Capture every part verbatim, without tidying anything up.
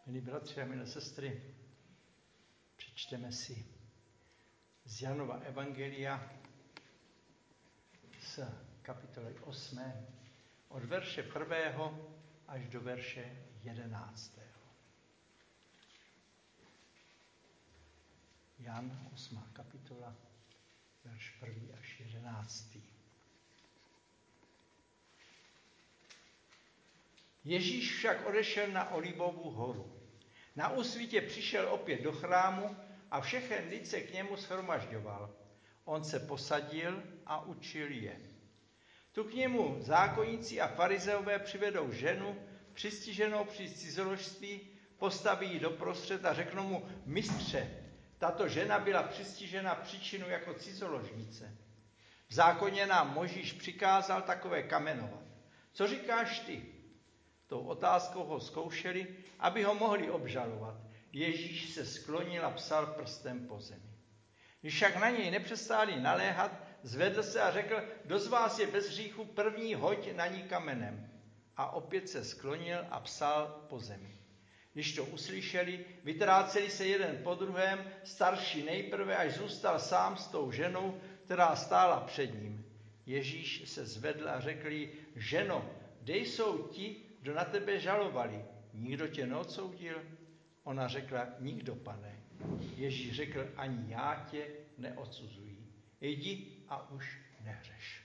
Milí bratři a milé sestry, přečteme si z Janova evangelia z kapitoly osmé od verše prvého až do verše jedenáctého. Jan, osmá kapitola, verš první až jedenáctý. Ježíš však odešel na Olivovou horu. Na úsvitě přišel opět do chrámu a všechen lid se k němu shromažďoval. On se posadil a učil je. Tu k němu zákonníci a farizeové přivedou ženu, přistiženou při cizoložství, postaví ji doprostřed a řeknou mu: Mistře, tato žena byla přistižena příčinu jako cizoložnice. V zákoně nám Mojžíš přikázal takové kamenovat. Co říkáš ty? Tou otázkou ho zkoušeli, aby ho mohli obžalovat. Ježíš se sklonil a psal prstem po zemi. Když však na něj nepřestali naléhat, zvedl se a řekl: Kdo z vás je bez hříchu, první hoď na ní kamenem. A opět se sklonil a psal po zemi. Když to uslyšeli, vytráceli se jeden po druhém, starší nejprve, až zůstal sám s tou ženou, která stála před ním. Ježíš se zvedl a řekl jí: Ženo, kde jsou ti, kdo na tebe žalovali? Nikdo tě neodsoudil? Ona řekla: Nikdo, pane. Ježíš řekl: Ani já tě neodsuzuji. Jdi a už nehřeš.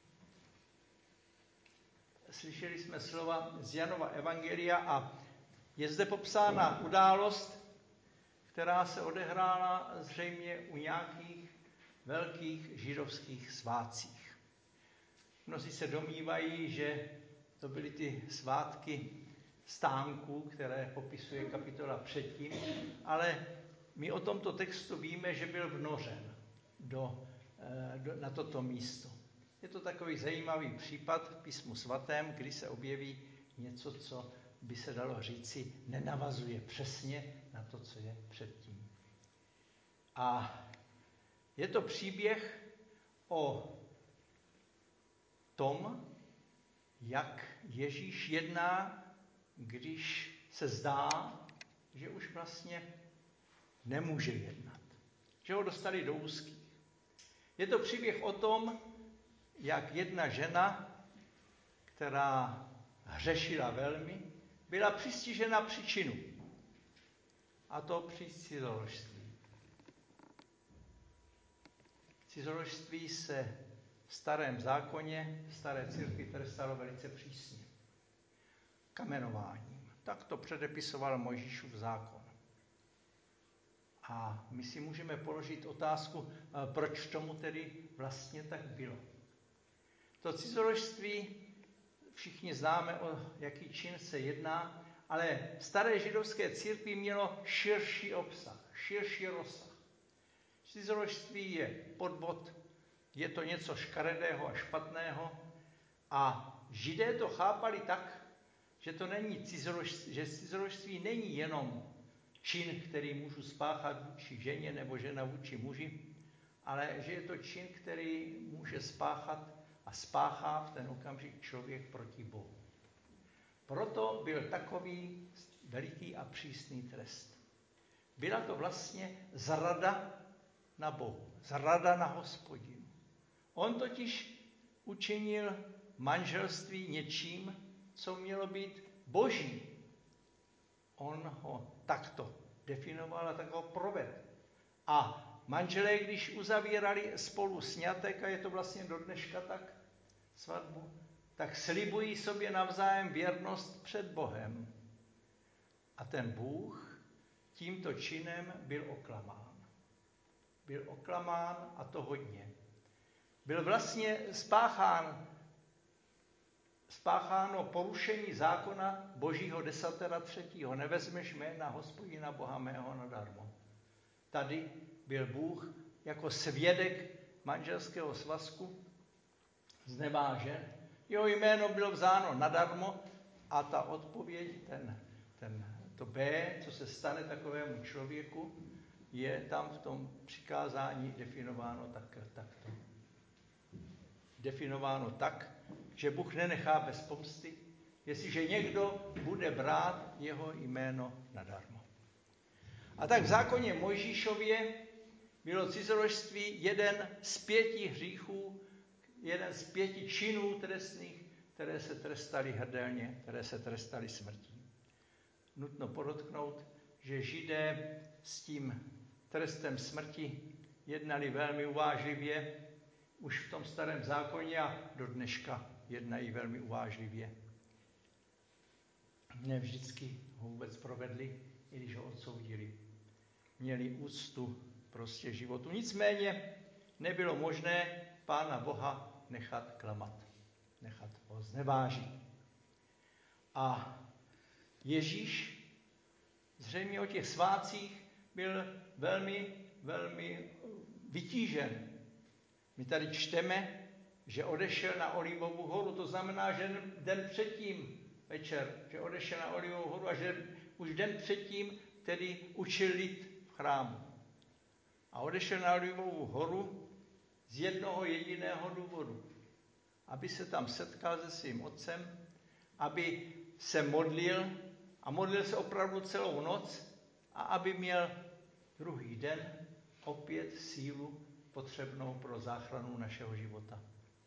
Slyšeli jsme slova z Janova evangelia a je zde popsána událost, která se odehrála zřejmě u nějakých velkých židovských svátcích. Mnozí se domnívají, že to byly ty svátky stánků, které popisuje kapitola předtím, ale my o tomto textu víme, že byl vnořen do, do, na toto místo. Je to takový zajímavý případ v Písmu svatém, kdy se objeví něco, co by se dalo říci nenavazuje přesně na to, co je předtím. A je to příběh o tom, jak Ježíš jedná, když se zdá, že už vlastně nemůže jednat. Že ho dostali do úzkých. Je to příběh o tom, jak jedna žena, která hřešila velmi, byla přistižena příčinu. A to při cizoložství. Cizoložství se v starém zákoně, v staré církvi trestalo velice přísně. Kamenováním. Tak to předepisoval Mojžíšův zákon. A my si můžeme položit otázku, proč tomu tedy vlastně tak bylo. To cizoložství všichni známe, o jaký čin se jedná, ale staré židovské církvi mělo širší obsah, širší rozsah. Cizoložství je podvod, je to něco škaredého a špatného a Židé to chápali tak, že to není cizoložství, že cizoložství není jenom čin, který můžu spáchat vůči ženě nebo žena vůči muži, ale že je to čin, který může spáchat a spáchá v ten okamžik člověk proti Bohu. Proto byl takový veliký a přísný trest. Byla to vlastně zrada na Bohu, zrada na Hospodinu. On totiž učinil manželství něčím, co mělo být boží. On ho takto definoval a tak ho provedl. A manželé, když uzavírali spolu sňatek, a je to vlastně do dneška tak, svatbu, tak slibují sobě navzájem věrnost před Bohem. A ten Bůh tímto činem byl oklamán. Byl oklamán a to hodně. Byl vlastně spáchán, spácháno porušení zákona Božího desatera třetího. Nevezmeš jména Hospodina Boha mého nadarmo. Tady byl Bůh jako svědek manželského svazku znevážen. Jeho jméno bylo vzáno nadarmo a ta odpověď, ten, ten, to B, co se stane takovému člověku, je tam v tom přikázání definováno tak, takto. Definováno tak, že Bůh nenechá bez pomsty, jestliže někdo bude brát jeho jméno nadarmo. A tak v zákoně Mojžíšově bylo cizoložství jeden z pěti hříchů, jeden z pěti činů trestných, které se trestaly hrdelně, které se trestaly smrtí. Nutno podotknout, že Židé s tím trestem smrti jednali velmi uvážlivě, už v tom starém zákoně a do dneška jednají velmi uvážlivě. Ne vždycky ho vůbec provedli, i když ho odsoudili. Měli úctu prostě životu. Nicméně nebylo možné Pána Boha nechat klamat, nechat ho znevážit. A Ježíš zřejmě o těch svátcích byl velmi, velmi vytížen. My tady čteme, že odešel na Olivovou horu, to znamená, že den předtím večer, že odešel na Olivovou horu a že už den předtím tedy učil lid v chrámu. A odešel na Olivovou horu z jednoho jediného důvodu, aby se tam setkal se svým otcem, aby se modlil a modlil se opravdu celou noc a aby měl druhý den opět sílu potřebnou pro záchranu našeho života.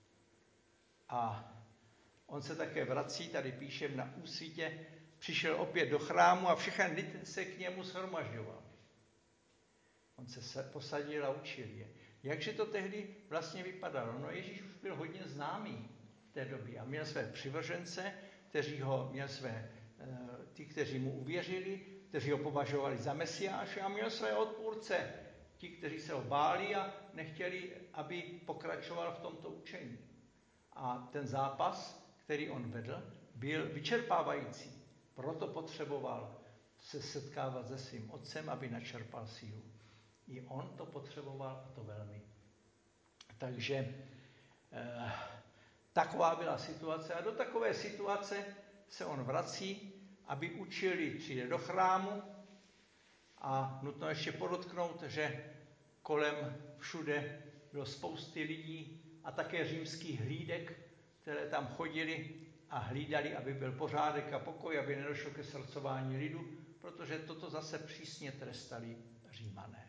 A on se také vrací, tady píše na úsvitě, přišel opět do chrámu a všechen lid se k němu shromažďoval. On se posadil a učil je. Jakže to tehdy vlastně vypadalo? No Ježíš už byl hodně známý v té době a měl své přivržence, kteří ho, měl své, ty, kteří mu uvěřili, kteří ho považovali za Mesiáše a měl své odpůrce, ti, kteří se ho báli a nechtěli, aby pokračoval v tomto učení. A ten zápas, který on vedl, byl vyčerpávající. Proto potřeboval se setkávat se svým otcem, aby načerpal sílu. I on to potřeboval a to velmi. Takže eh, taková byla situace a do takové situace se on vrací, aby učili, přijde do chrámu a nutno ještě podotknout, že kolem všude bylo spousty lidí a také římských hlídek, které tam chodili a hlídali, aby byl pořádek a pokoj, aby nedošlo ke srcování lidu, protože toto zase přísně trestali Římané.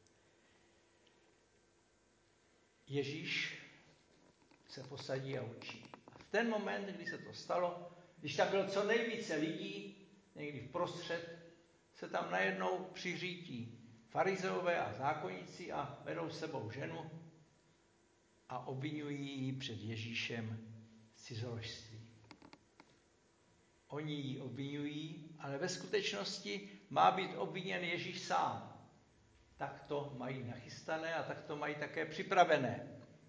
Ježíš se posadí a učí. A v ten moment, kdy se to stalo, když tam bylo co nejvíce lidí, někdy vprostřed, se tam najednou přiřítí farizeové a zákonníci a vedou sebou ženu a obvinují ji před Ježíšem z cizoložství. Oni ji obvinují, ale ve skutečnosti má být obviněn Ježíš sám. Tak to mají nachystané a tak to mají také připravené.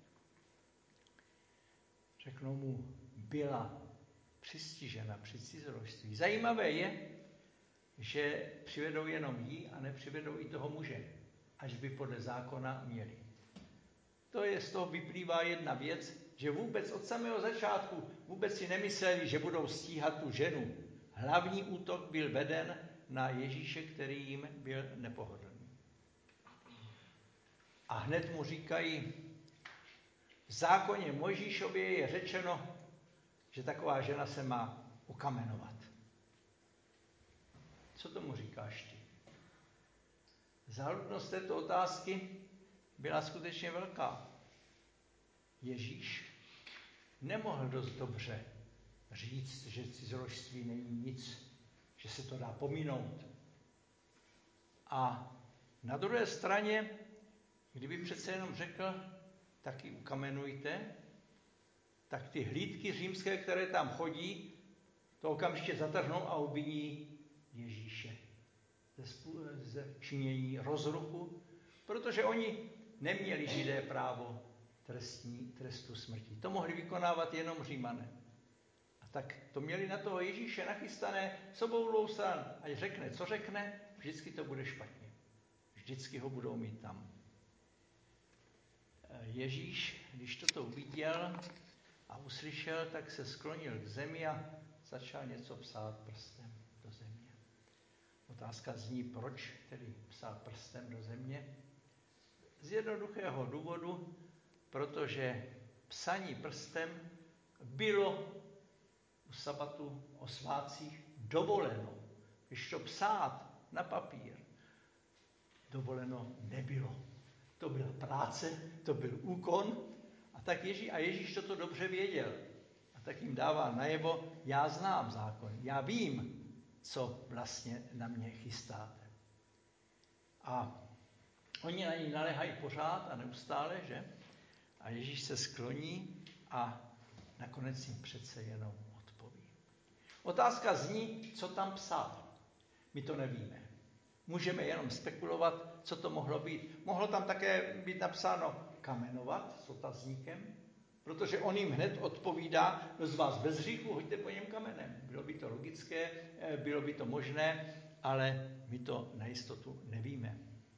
Řeknou mu, byla přistižena při cizoložství. Zajímavé je, že přivedou jenom jí a nepřivedou i toho muže, až by podle zákona měli. To je, z toho vyplývá jedna věc, že vůbec od samého začátku vůbec si nemysleli, že budou stíhat tu ženu. Hlavní útok byl veden na Ježíše, který jim byl nepohodlný. A hned mu říkají, v zákoně Mojžíšově je řečeno, že taková žena se má ukamenovat. Co tomu říkáš ty? Záludnost této otázky byla skutečně velká. Ježíš nemohl dost dobře říct, že cizoložství není nic, že se to dá pominout. A na druhé straně, kdyby přece jenom řekl, tak ji ukamenujte, tak ty hlídky římské, které tam chodí, to okamžitě zatrhnou a obviní Ježíše ze, ze činění rozruchu, protože oni neměli Židé právo trestní, trestu smrti. To mohli vykonávat jenom Římané. A tak to měli na toho Ježíše nachystané s obou dvou stran. Ať řekne, co řekne, vždycky to bude špatně. Vždycky ho budou mít tam. Ježíš, když toto uviděl a uslyšel, tak se sklonil k zemi a začal něco psát prstem do země. Otázka zní, proč tedy psát prstem do země? Z jednoduchého důvodu, protože psaní prstem bylo u sabatu, o svátcích dovoleno. Když to psát na papír, dovoleno nebylo. To byla práce, to byl úkon a tak Ježíš, a Ježíš toto dobře věděl. A tak jim dává najevo, já znám zákon, já vím, co vlastně na mě chystáte. A oni na ní naléhají pořád a neustále, že? A Ježíš se skloní a nakonec jim přece jenom odpoví. Otázka zní, co tam psal. My to nevíme. Můžeme jenom spekulovat, co to mohlo být. Mohlo tam také být napsáno kamenovat s otazníkem, protože on jim hned odpovídá, kdo z vás bez hříchu, hoďte po něm kamenem. Bylo by to logické, bylo by to možné, ale my to na jistotu nevíme.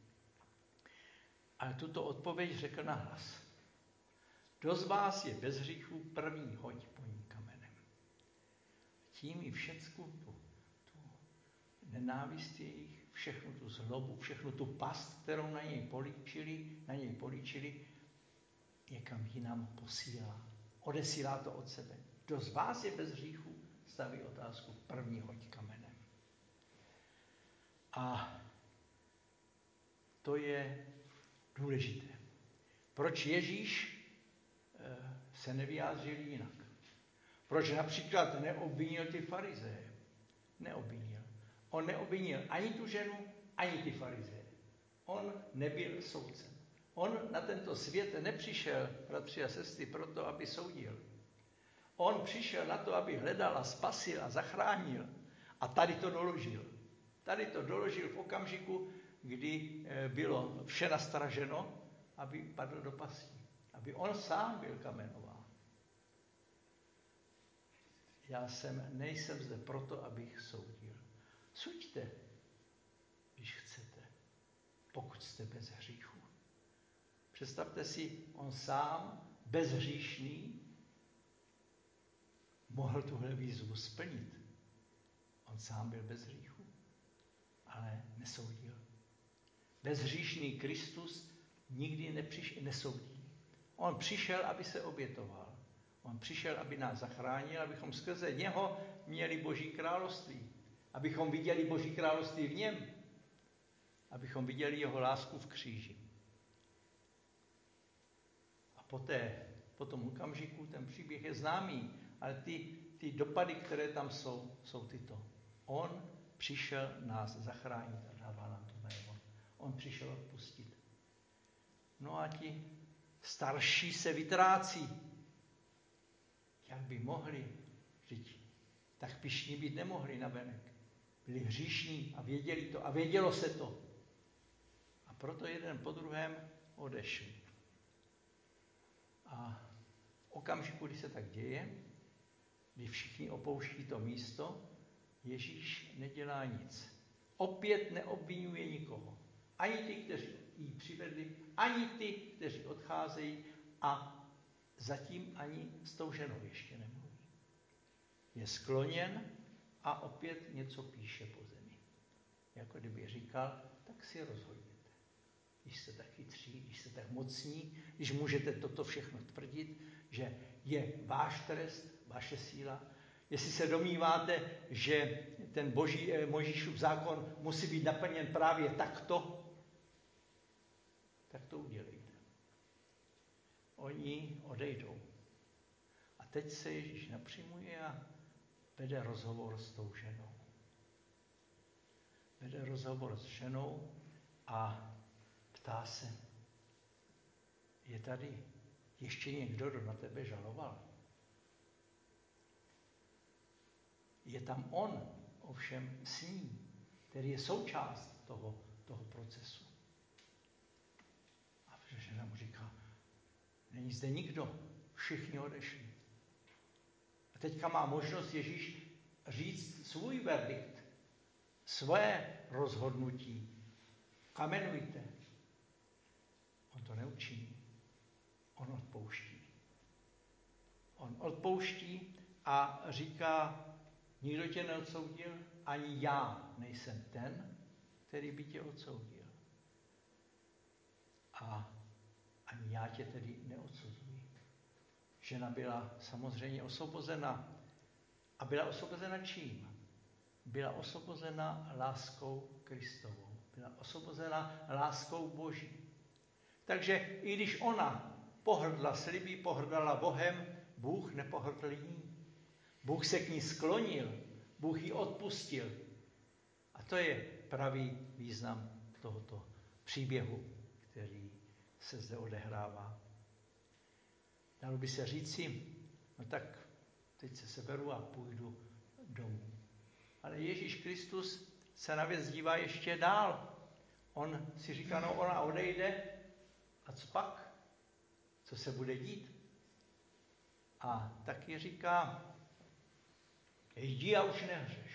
Ale tuto odpověď řekl nahlas. Kdo z vás je bez hříchu, první hoď po ní kamenem. Tím i všecku tu, tu nenávist jejich, všechnu tu zlobu, všechnu tu past, kterou na něj políčili, na něj políčili, někam jinam posílá. Odesílá to od sebe. Kdo z vás je bez hříchu, staví otázku první hoď kamenem. A to je důležité. Proč Ježíš se nevyjádřil jinak? Proč například neobvinil ty farizeje? Neobvinil. On neobvinil ani tu ženu, ani ty farizeje. On nebyl soudcem. On na tento svět nepřišel, bratři a sestry, proto, aby soudil. On přišel na to, aby hledal a spasil a zachránil. A tady to doložil. Tady to doložil v okamžiku, kdy bylo vše nastraženo, aby padl do pasti. Aby on sám byl kamenován. Já jsem, nejsem zde proto, abych soudil. Suďte, když chcete, pokud jste bez hříchu. Představte si, on sám, bezhříšný, mohl tuhle výzvu splnit. On sám byl bez hříchu, ale nesoudil. Bezhříšný Kristus nikdy nepřiš, nesoudí. On přišel, aby se obětoval. On přišel, aby nás zachránil, abychom skrze něho měli Boží království. Abychom viděli Boží království v něm. Abychom viděli jeho lásku v kříži. A poté, po tom okamžiku, ten příběh je známý, ale ty, ty dopady, které tam jsou, jsou tyto. On přišel nás zachránit a dává nám to najevo. On přišel odpustit. No a ti starší se vytrácí. Jak by mohli, vždyť tak pyšní být nemohli navenek. Byli hříšní a věděli to a vědělo se to. A proto jeden po druhém odešli. A v okamžiku, kdy se tak děje, kdy všichni opouští to místo, Ježíš nedělá nic. Opět neobvinuje nikoho. Ani ty, kteří ji přivedli, ani ty, kteří odcházejí a zatím ani s tou ženou ještě nemluví. Je skloněn a opět něco píše po zemi. Jako kdyby říkal, tak si rozhodněte. Když jste tak chytří, když jste tak mocní, když můžete toto všechno tvrdit, že je váš trest, vaše síla. Jestli se domníváte, že ten boží Mojžíšův zákon musí být naplněn právě takto, tak to udělejte. Oni odejdou. A teď se Ježíš napřimuje a vede rozhovor s tou ženou. Vede rozhovor s ženou a ptá se, je tady ještě někdo, kdo na tebe žaloval? Je tam on, ovšem s ní, který je součást toho, toho procesu. A žena mu říká, není zde nikdo, všichni odešli. A teďka má možnost Ježíš říct svůj verdikt, své rozhodnutí. Kamenujte. On to neučiní. On odpouští. On odpouští a říká, nikdo tě neodsoudil, ani já nejsem ten, který by tě odsoudil. A ani já tě tedy neodsuzuji. Žena byla samozřejmě osvobozena, A byla osvobozena čím? Byla osvobozena láskou Kristovou. Byla osvobozena láskou Boží. Takže i když ona pohrdla sliby, pohrdala Bohem, Bůh nepohrdl jí. Bůh se k ní sklonil, Bůh ji odpustil. A to je pravý význam tohoto příběhu, který se zde odehrává. Dalo by se říci, no tak teď se seberu a půjdu domů. Ale Ježíš Kristus se na věc dívá ještě dál. On si říká, no ona odejde a co pak? Co se bude dít? A taky říká, jdi a už nehřeš.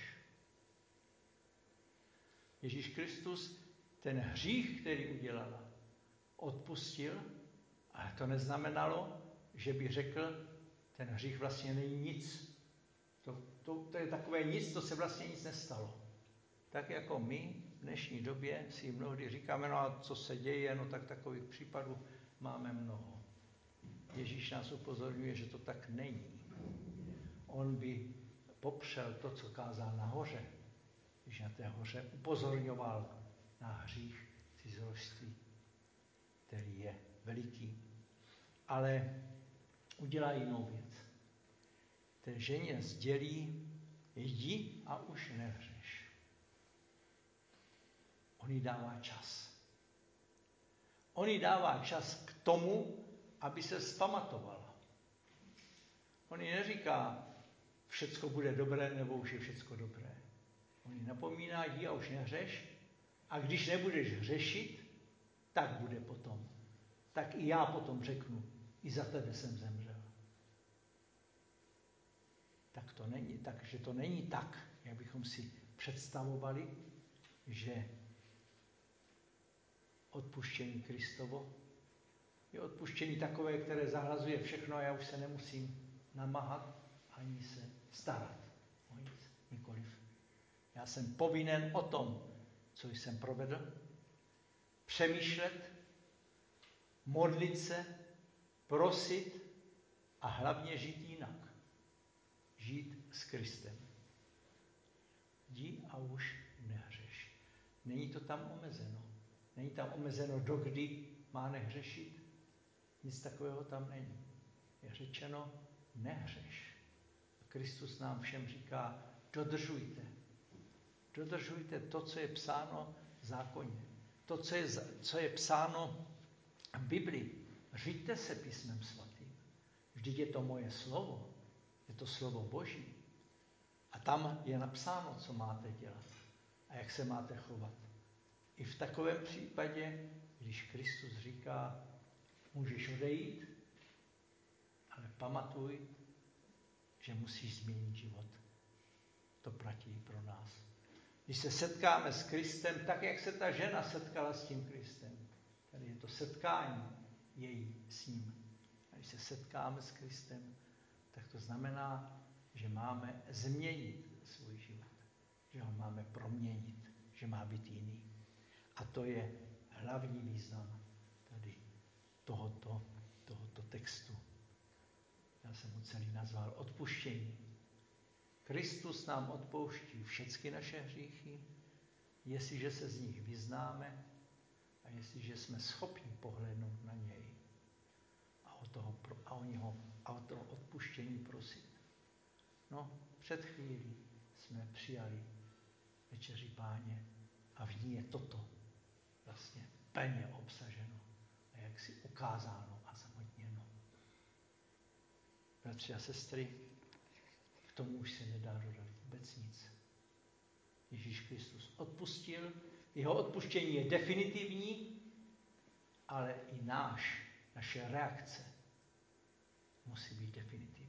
Ježíš Kristus ten hřích, který udělala, odpustil, ale to neznamenalo, že by řekl, ten hřích vlastně není nic. To, to, to je takové nic, to se vlastně nic nestalo. Tak jako my v dnešní době si mnohdy říkáme, no a co se děje, no tak takových případů máme mnoho. Ježíš nás upozorňuje, že to tak není. On by popřel to, co kázal nahoře, když na té hoře upozorňoval na hřích cizoložství, který je veliký. Ale udělá jinou věc. Té ženě sdělí, jdi a už nehřeš. On jí dává čas. On jí dává čas k tomu, aby se vzpamatovala. On jí neříká, všecko bude dobré, nebo už je všecko dobré. On jí napomíná, jdi a už nehřeš. A když nebudeš hřešit, tak bude potom. Tak i já potom řeknu, i za tebe jsem zemřel. Tak to není, takže to není tak, jak bychom si představovali, že odpuštění Kristovo je odpuštění takové, které zahlazuje všechno a já už se nemusím namáhat ani se starat o nic, nikoliv. Já jsem povinen o tom, co jsem provedl, přemýšlet, modlit se, prosit a hlavně žít jinak. Žít s Kristem. Jdi a už nehřeš. Není to tam omezeno. Není tam omezeno, dokdy má nehřešit. Nic takového tam není. Je řečeno, nehřeš. A Kristus nám všem říká, dodržujte. Dodržujte to, co je psáno v zákoně. To, co je, co je psáno v Biblii. Říďte se písmem svatým. Vždyť je to moje slovo. Je to slovo Boží. A tam je napsáno, co máte dělat a jak se máte chovat. I v takovém případě, když Kristus říká, můžeš odejít, ale pamatuj, že musíš změnit život. To platí i pro nás. Když se setkáme s Kristem, tak jak se ta žena setkala s tím Kristem. Tady je to setkání její s ním. A když se setkáme s Kristem, tak to znamená, že máme změnit svůj život. Že ho máme proměnit. Že má být jiný. A to je hlavní význam tady tohoto, tohoto textu. Já jsem ho celý nazval odpuštění. Kristus nám odpouští všechny naše hříchy, jestliže se z nich vyznáme a jestliže jsme schopni pohlédnout na něj a o, toho, a o, něho, a o toho odpuštění prosit. No, před chvílí jsme přijali večeři Páně a v ní je toto vlastně plně obsaženo a jaksi ukázáno a zamotněno. Bratři a sestry, k tomu už se nedá dodat vůbec nic. Ježíš Kristus odpustil, jeho odpuštění je definitivní, ale i náš, naše reakce musí být definitivní.